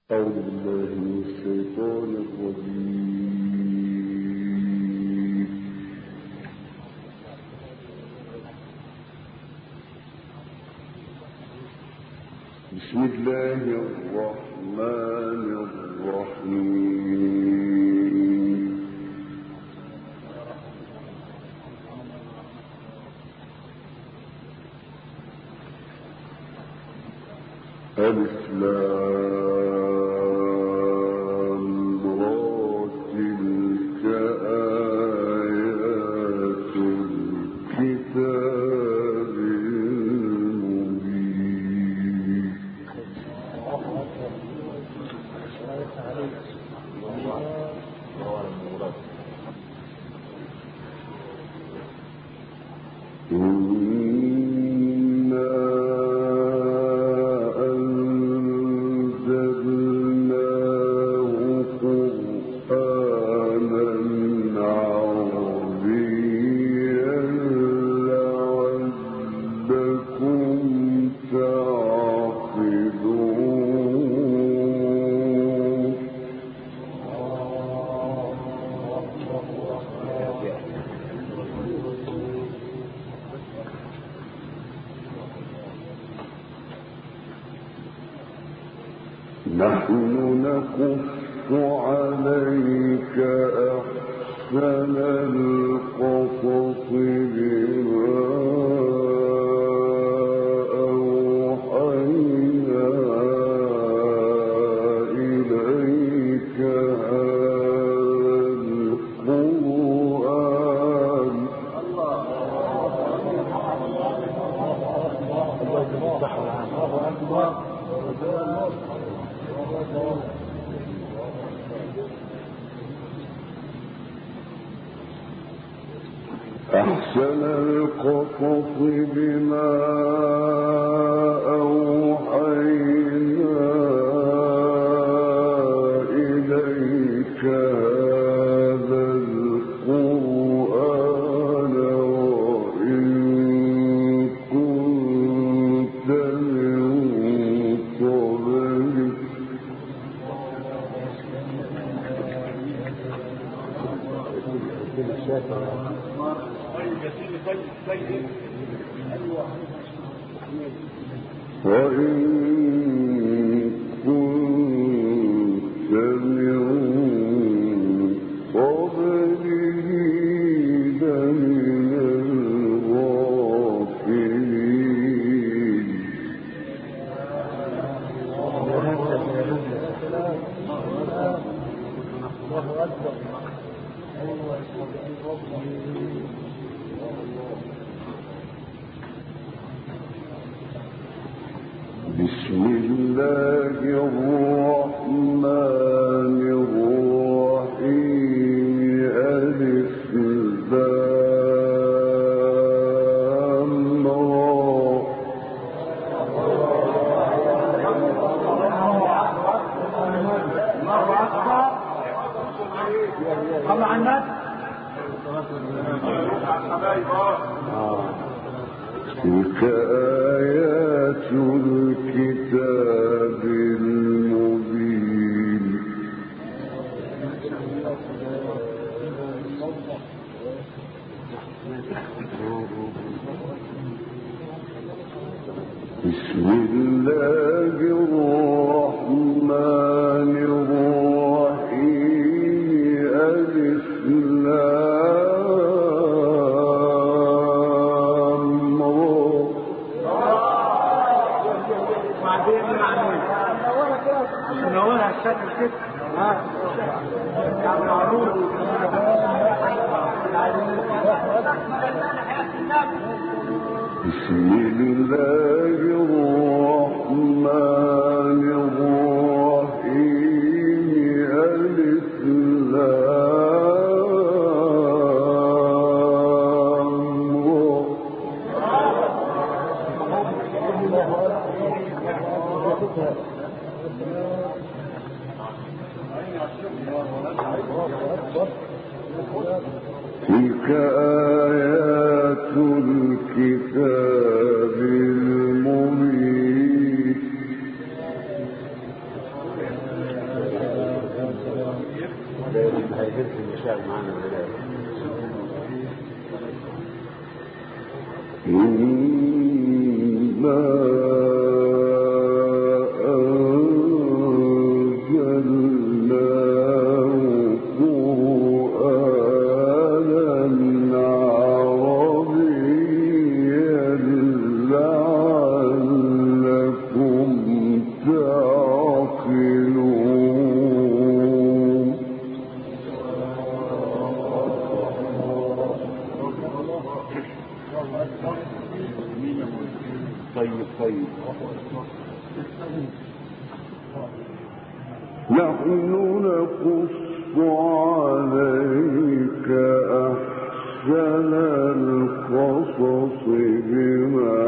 أعوذ بالله من الشيطان الرجيم. بسم الله الرحمن الرحيم. ألف لام را تلك آيات الكتاب المبين. نحن نقص عليك أحسن القصص بما أوحينا إليك هذا القرآن. أحسن القصص بما أوحينا إليك هذا القرآن وإن كنت من قبله لمن الغافلين. بسم الله الرحمن الرحيم. ألف لام را تلك آيات الكتاب المبين. بسم الله الرحمن الرحيم. ألف لام نقولها الشكل كده. بسم الله الرحمن الرحيم. ألف لام تلك آيات الكتاب المبين. نحن نقص عليك أحسن القصص بما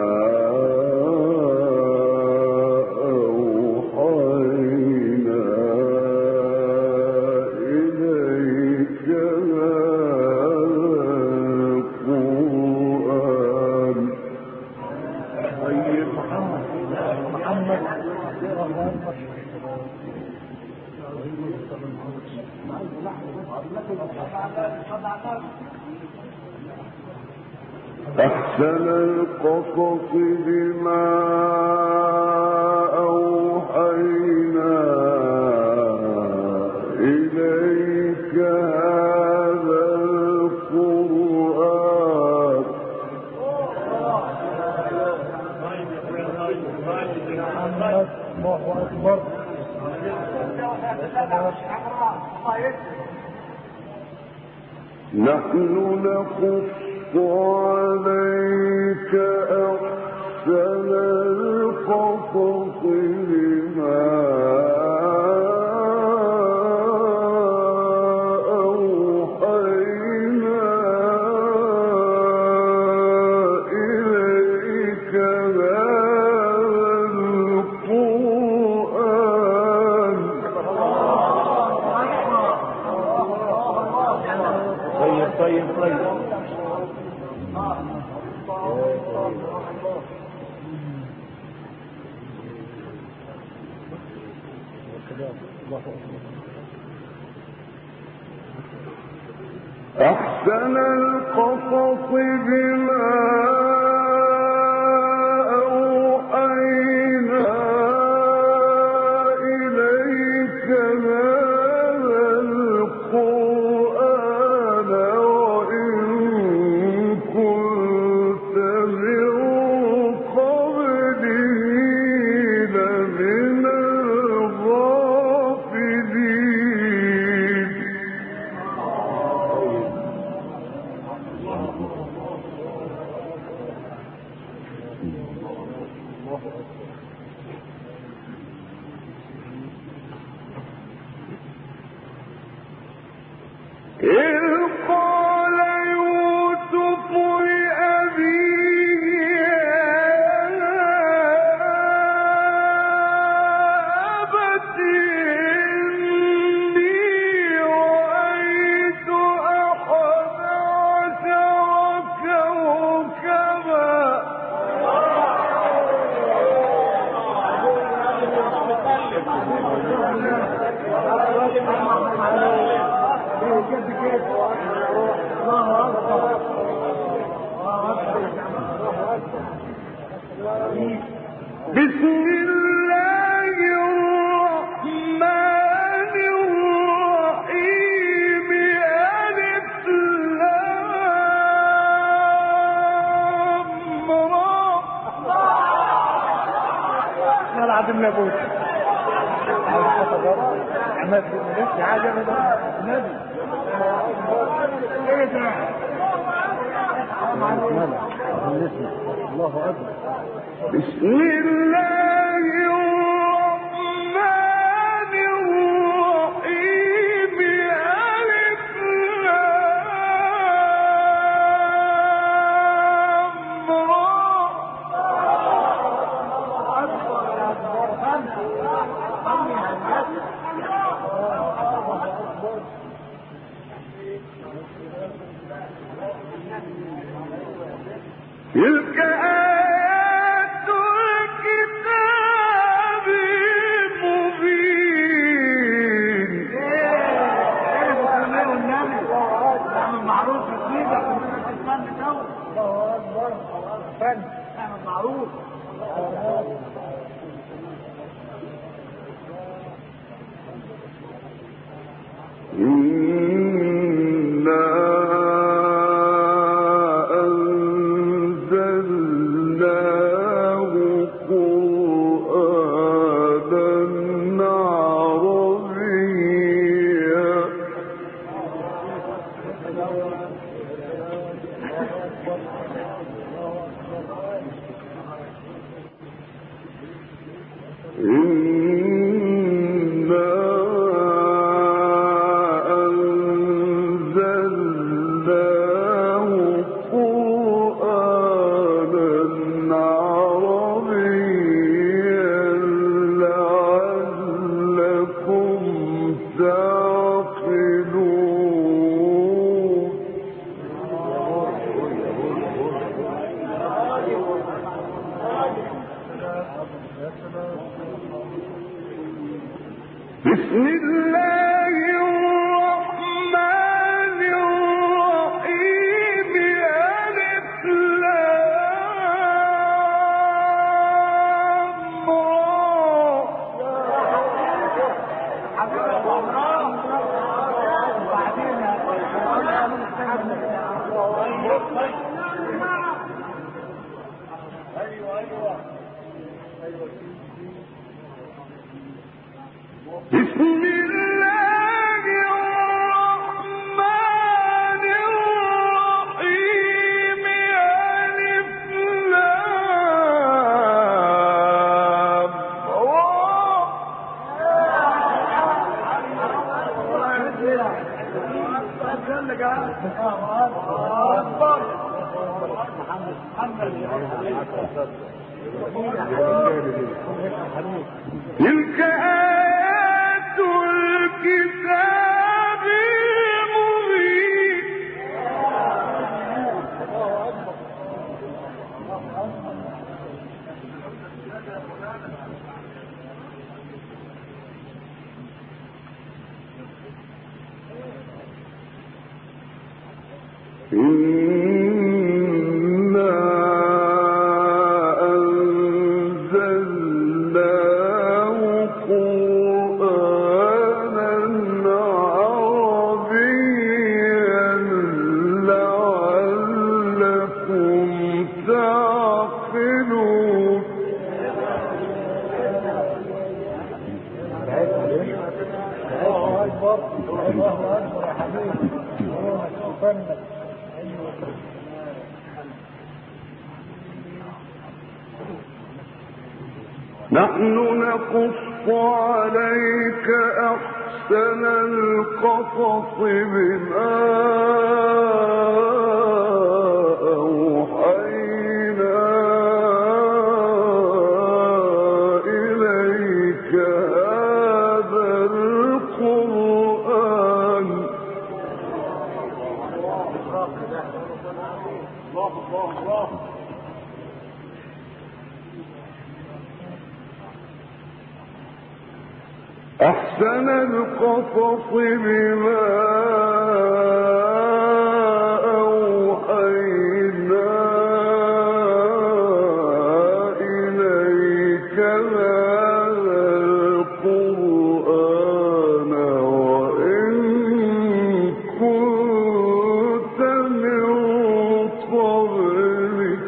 أوحينا إليك القرآن. طيب محمد أحسن القصص بما أوحينا إليك هذا القرآن. الله أكبر. نحن نقص عليك أحسن القصص بما أوحينا إليك هذا القرآن. طيب أحسن القصص بما أوحينا إليك هذا القرآن وإن كنت من قبله لمن الغافلين. إذ قال يوسف لأبيه يا أبت إني رأيت أحد عشر كوكبا. بسم الله الرحمن الرحيم. ألف لام را. نلعب النبوت عماد بن نفسي عجب النبي. ايه ده؟ الله اكبر. بسم الله الرحمن الرحيم. ألف لام را. تلك آيات الكتاب المبين. بسم الله الرحمن الرحيم ألف لام بسم الله الرحمن الرحيم ألف لام تلك آيات الكتاب المبين إنا أنزلناه قرآنا عربيا لعلكم تعقلون الله أكبر الله أكبر يا حبيبي فنك نحن نقص عليك أحسن القصص بما أوحينا إليك هذا القرآن أحسن القصص بما أوحينا إليك هذا القرآن وإن كنت من قبله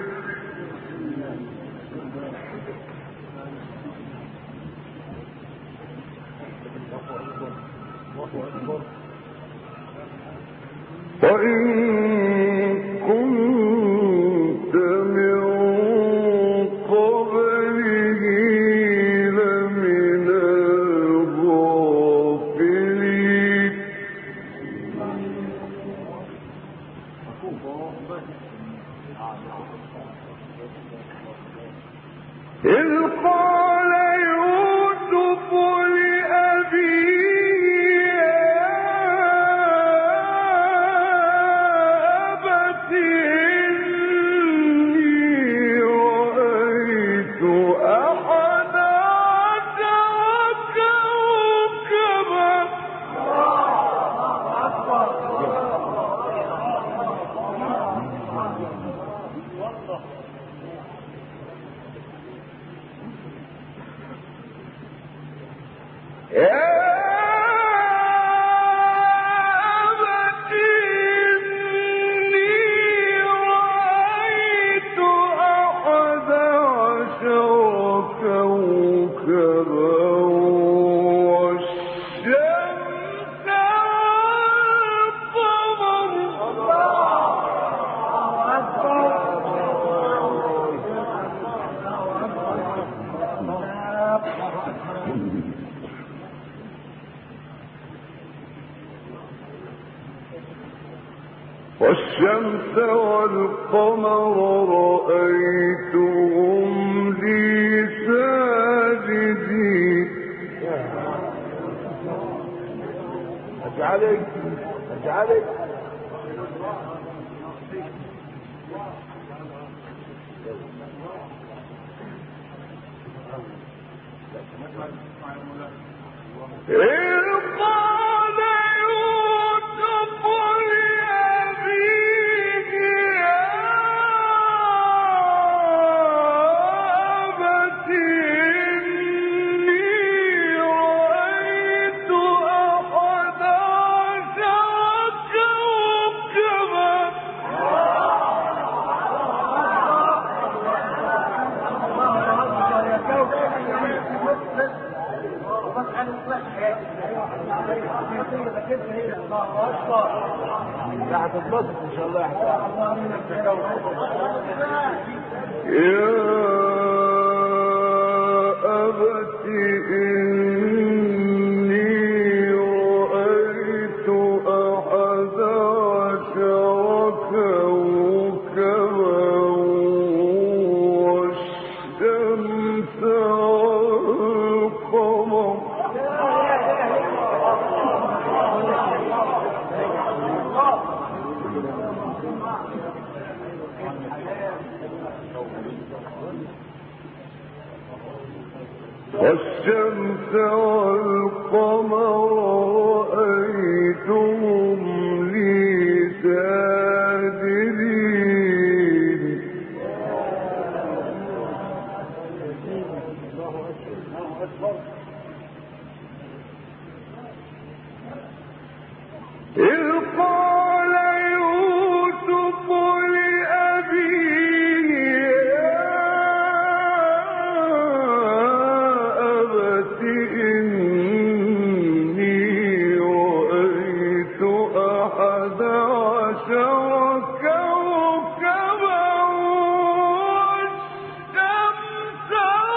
وإن كنت من قبله لمن الغافلين إذ قال يوسف لأبيه والشمس والقمر رأيتهم لي ساجدين اجعلك إذ قال يوسف لأبيه يا أبت إني رأيت أحد عشر كوكبا لا هتتبسط ان شاء الله يا أبت إني رأيت أحد عشر كوكبا والشمس والقمر والشمس والقمر رأيتهم لي ساجدين إذ قال يوسف لأبيه يا أبت إني رأيت أحد عشر كوكبا والشمس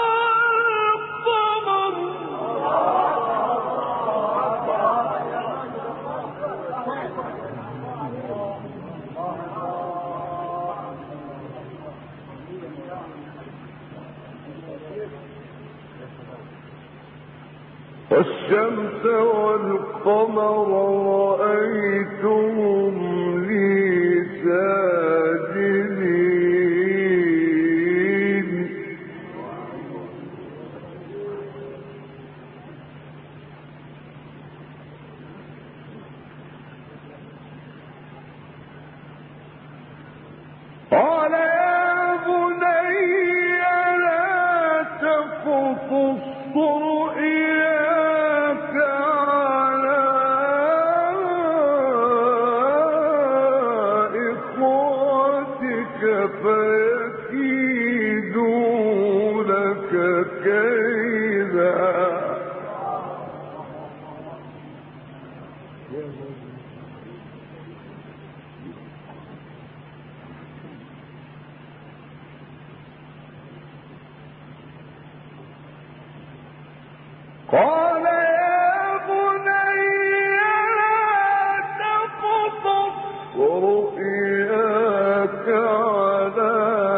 والقمر رأيتهم لي ساجدين قال يا بني لا تقصص رؤياك على إخوتك فيكيدوا لك كيدا قال يا بني لا تقصص رؤياك على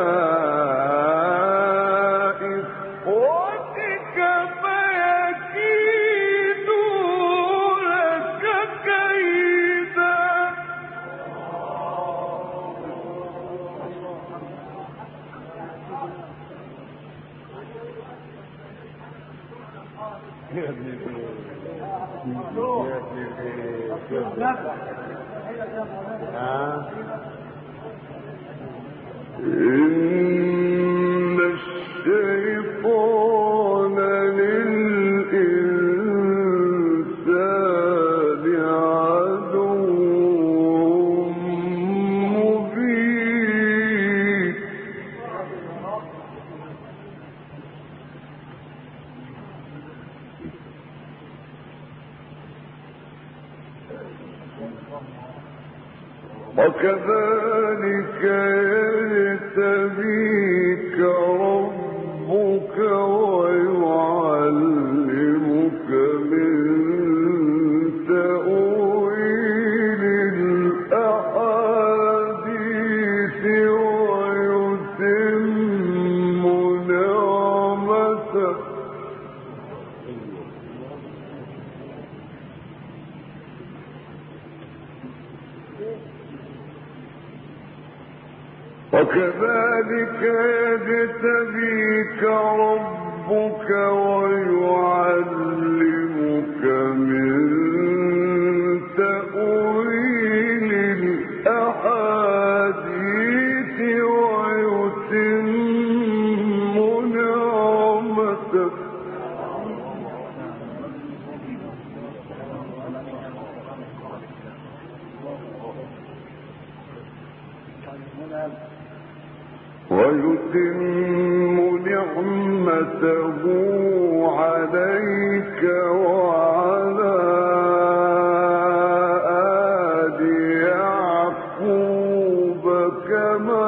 إخوتك فيكيدوا لك كيدا يا ابن إن الشيطان للإنسان عدو مبين وكذلك يجتبيك ربك ويعلمك وكذلك يجتبيك ربك ويعلمك من تأويل الأحاديث ويتم نعمته عليك وعلى آل يعقوب كما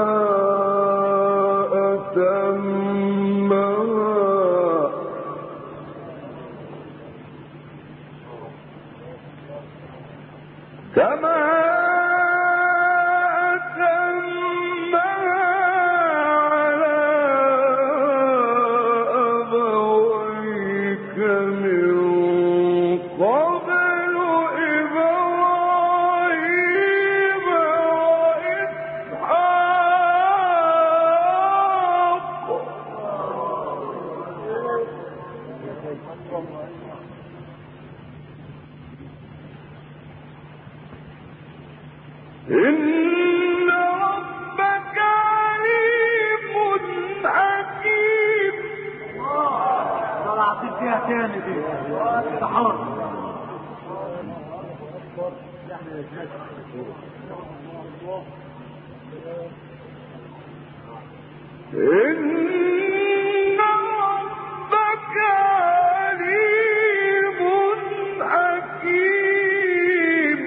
إن ربك عليم حكيم. الله اعطيك فيها تاني دي تحر. إن ربك عليم حكيم.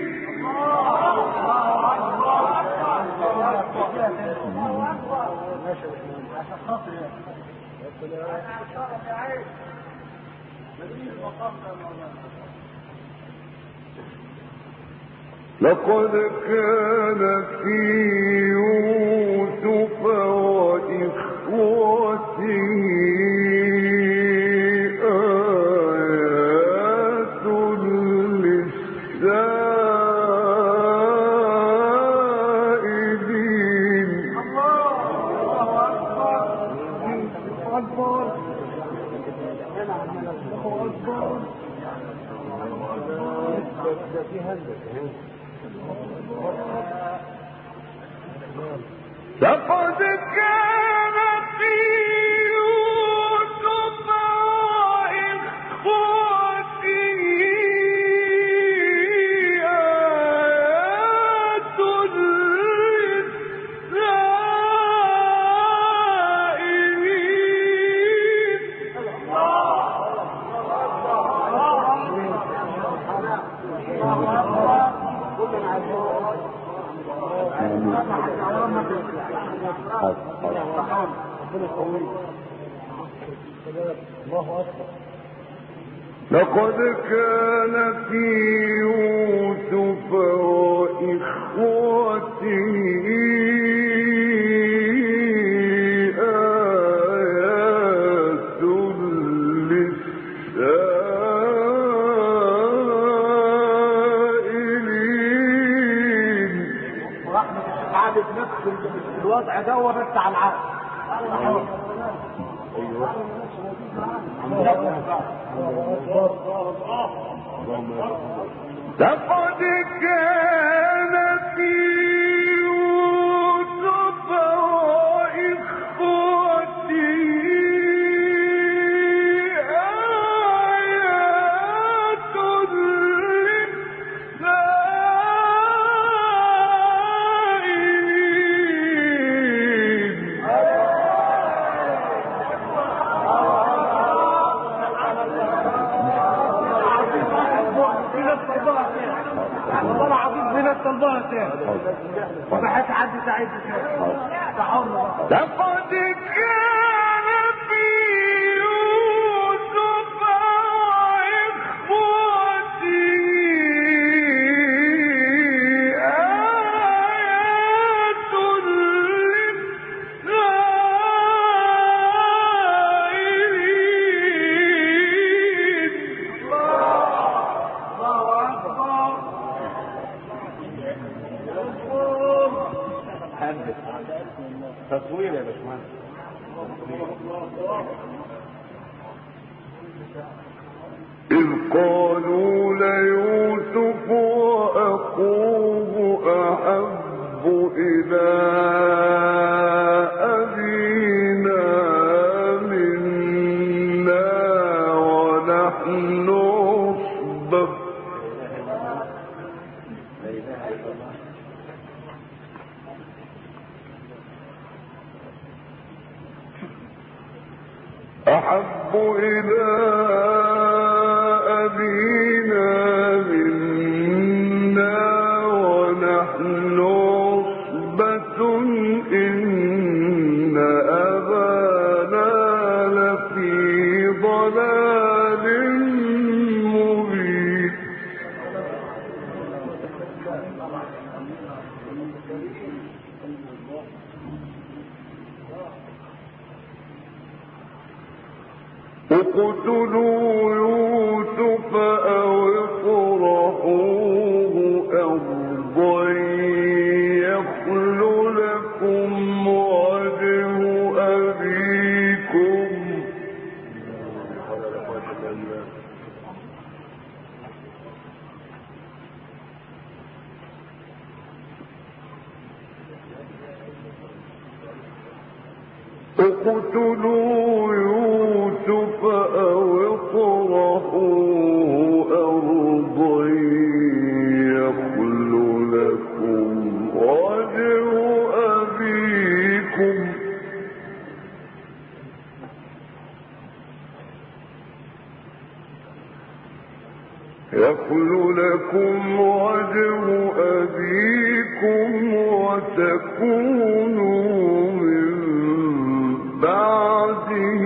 لقد كان في يوسف وإخوته آيات للسائلين. لقد كان في يوسف وإخوته آيات لقد كان في يوسف وإخوته آيات للسائلين. ورحمة العابد نفس الوضع ده بس على العابد. لقد كان في يوسف وإخوته آيات للسائلين. والله العظيم هنا الطلبات تاني وبحث حد سعيد لقد كان في يوسف وإخوته آيات للسائلين. تصوير يا باشمهندس. إذ قالوا ليوسف وأخوه أحب إلى أبينا منا ونحن عصبة أحب إلى أبينا منا ونحن عصبة إن أبانا لفي ضلال مبين اقتلوا يوسف أو اطرحوه أرضا يخل لكم وجه أبيكم اقتلوا يوسف أو اطرحوه أرضا يخل لكم وجه أبيكم وتكونوا من بعده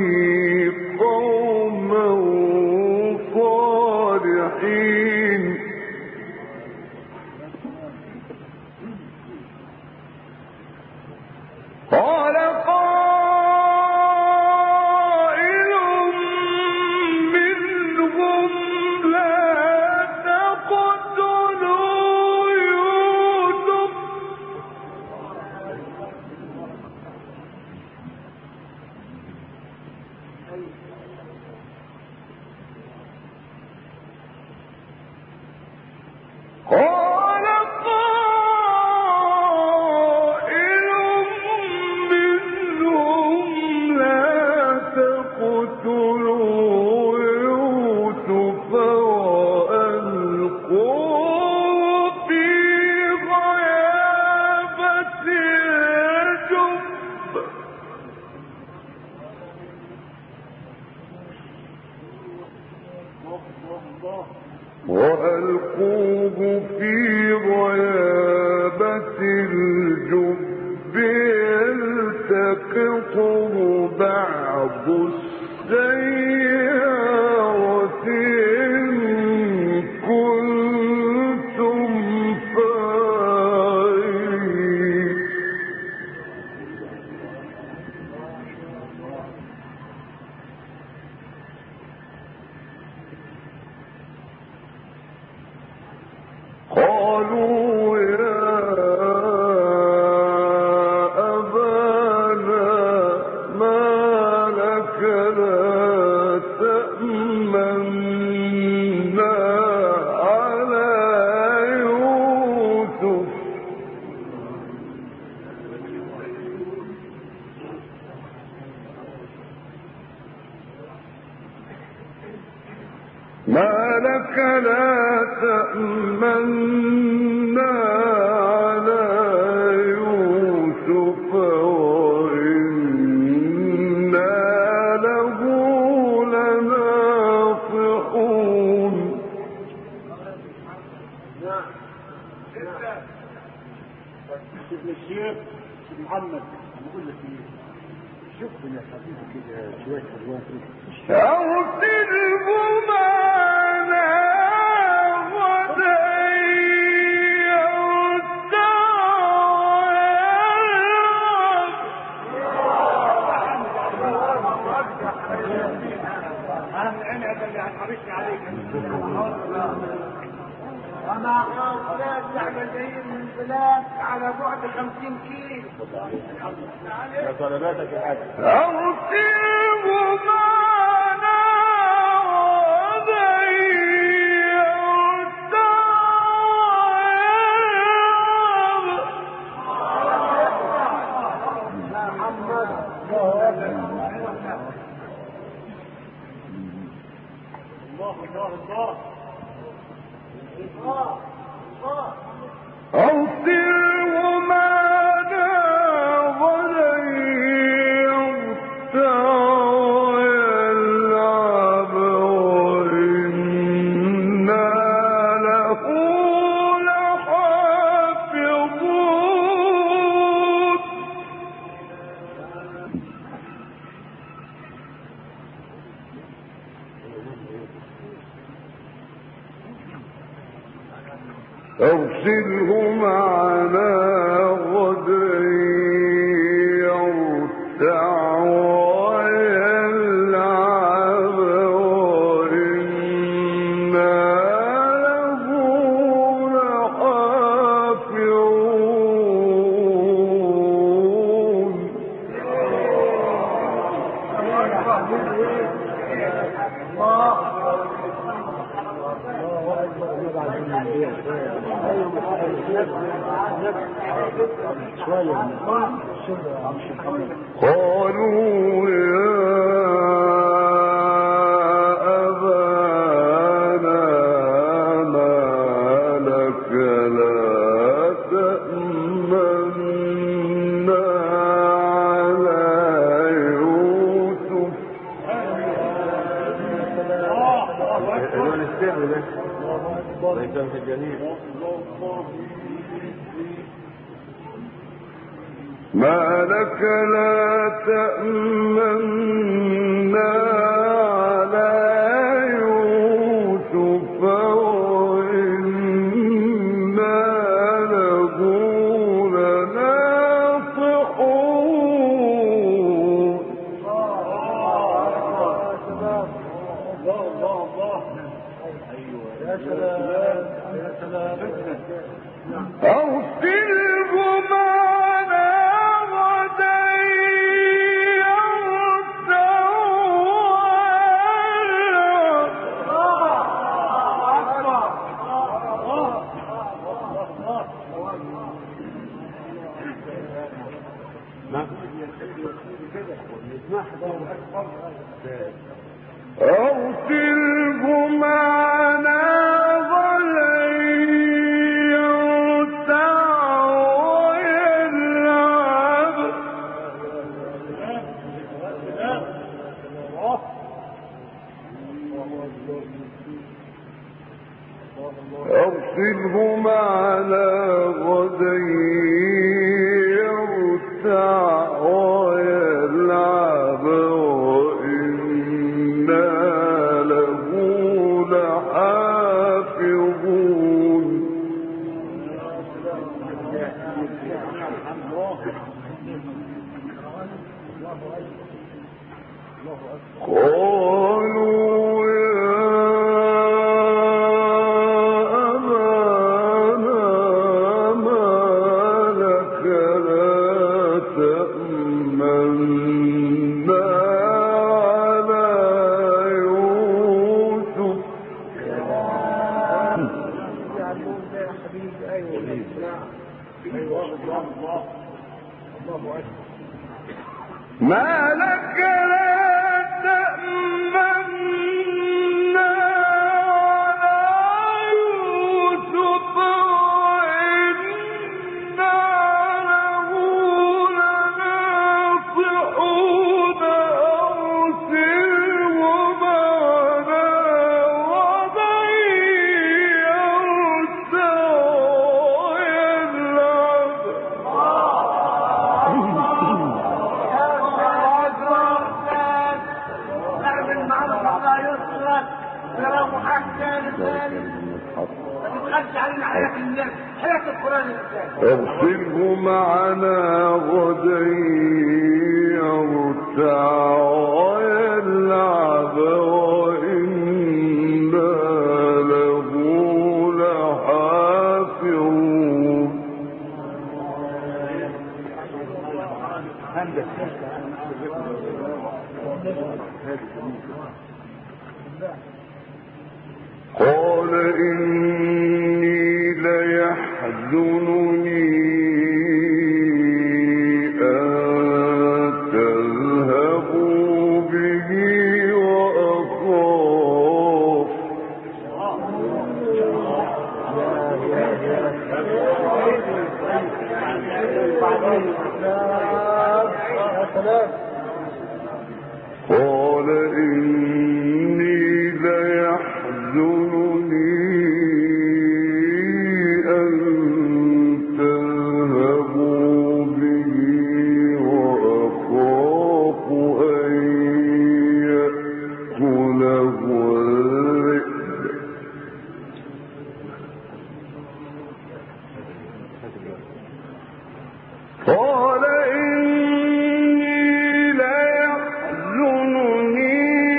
قوما صالحين قال قائل منهم لا تقتلوا يوسف قال قائل منهم لا تقتلوا يوسف وألقوه في غيابة الجب وألقوه في غيابة الجب يلتقطه بعض السيارة إن كنتم فاعلين قالوا يا أبانا ما لك لا تأمنا على يوسف ما لك لا تأمنا على يوسف وإنا له لناصحون ابن الشيخ محمد بقول لك ايه شوف يا حبيبي كده شويه الوان أرسله معنا غدا يرتع ويلعب. انا اولاد يعني جايين من بلاد على بعد 50 كيلو. يا طلباتك يا حاج. أرسله معنا غدا أرسله معنا غدا يرتع ويلعب وإنا له لحافظون. أرسله معنا غدا يرتع ويلعب وإنا له لحافظون. قالوا يا أبانا ما لك لا تأمنا على يوسف. ما لك لا تأمنا على يوسف وإنا له لناصحون. أرسله معنا غدا يرتع أرسله معنا غدا يرتع ويلعب. أرسله معنا غدا يرتع ويلعب وإنا له لحافظون. قالوا يا أبانا ما لك لا تأمنا على يوسف. ما لك لا تأمنا على يوسف وإنا له لناصحون. أرسله معنا غدا يرتع ويلعب. أرسله معنا غدا يرتع ويلعب وإنا له لحافظون. قال إني ليحزنني أن تذهبوا به وأخاف قال إني ليحزنني أن تذهبوا به وأخاف أن يأكله الذئب قال إني ليحزنني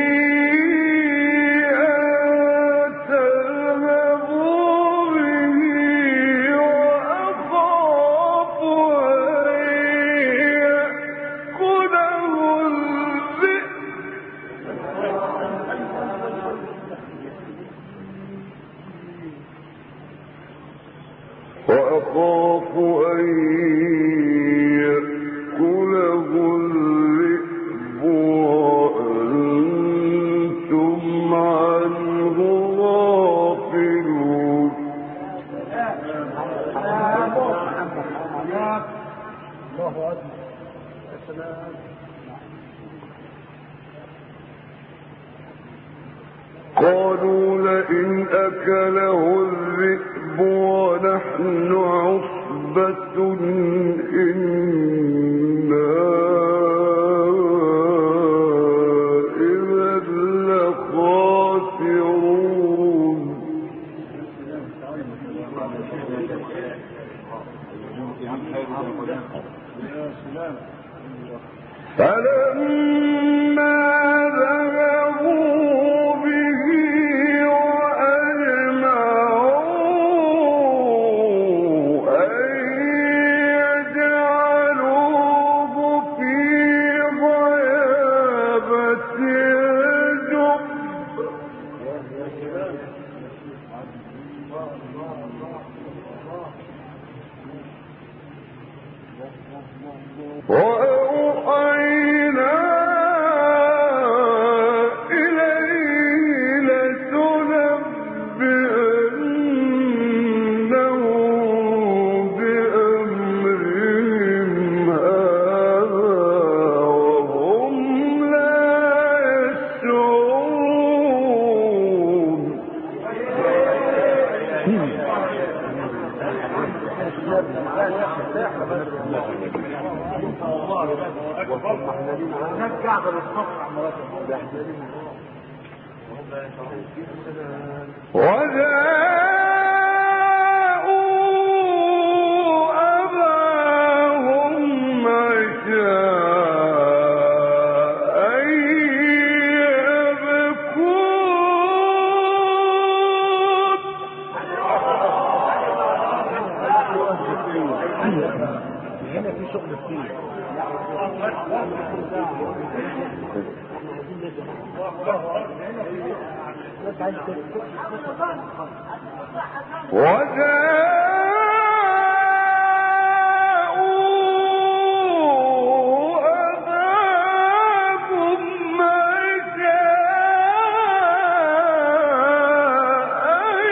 أن تذهبوا به وأخاف أن يأكله الذئب وأخاف أن يأكله الذئب وأنتم عنه غافلون قالوا لئن أكله الذئب ونحن عصبة إنا إذا لخاسرون فلما ذهبوا به وأجمعوا أن يجعلوه في غيابة الجب وأوحينا إليه لتنبئنهم بأمرهم هذا وهم لا يشعرون وجاءوا أباهم عشاء يبكون هنا في شغل كتير. وجاءوا أباهم عشاء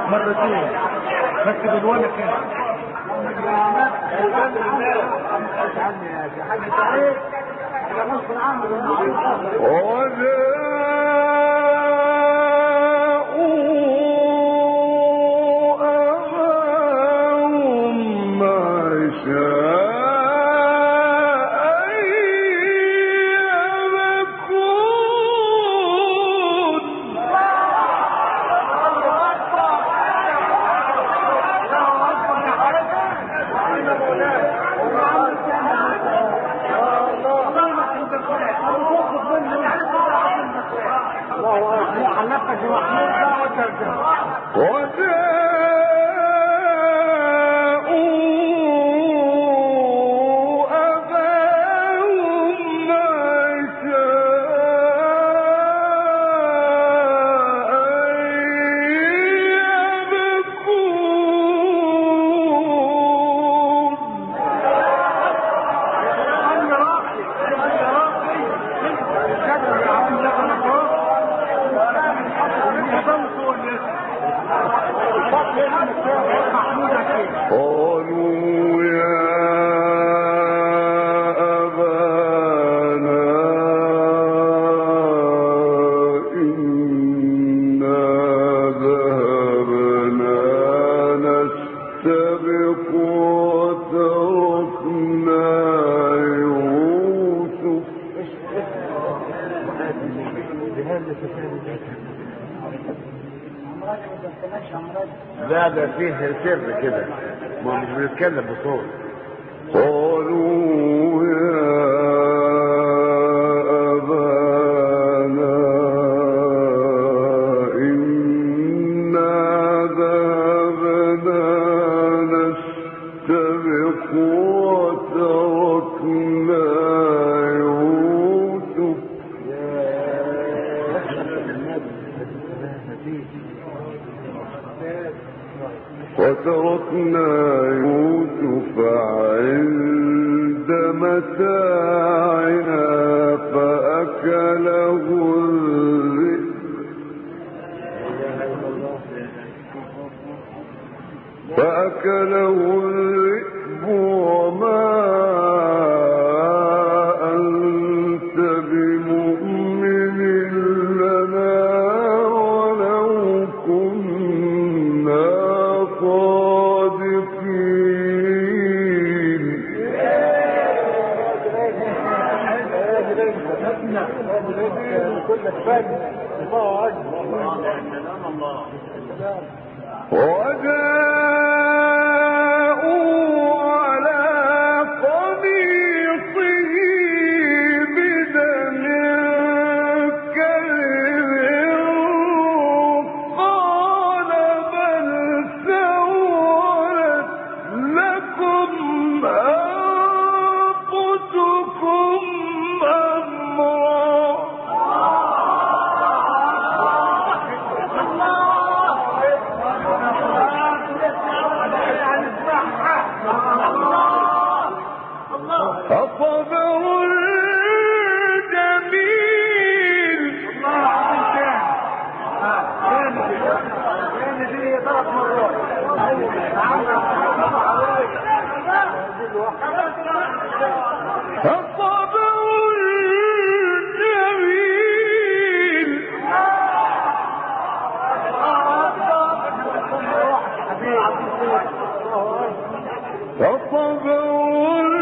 مرتين بس بالولا كده. لا ده فيه سر كده، ما مش بنتكلم بصوت. قالوا يا أبانا إنا ذهبنا نستبق وتركنا يوسف عند متاعنا فأكله الذئب وما أنت بمؤمن لنا ولو كنا صادقين. وجاءوا على قميصه بدم كذب قال بل سولت لكم أنفسكم أمرا. فصبر جميل. فصبر جميل. فصبر